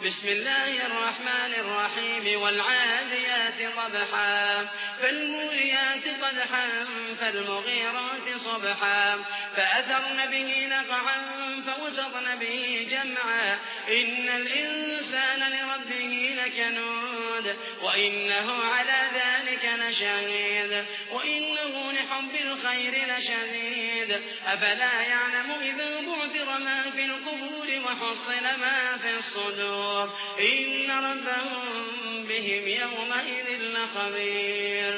بسم الله الرحمن الرحيم والعاديات ضبحا فالموريات قدحا فالمغيرات صبحا فأثرن به نقعا فوسطن به جمعا إن الإنسان لربه لكنود وإنه على ذلك لشهيد وإنه لحب الخير لشديد أفلا يعلم إذا بعثر ما في القبور وحصل ما في الصدور إن ربهم بهم يومئذ لخبير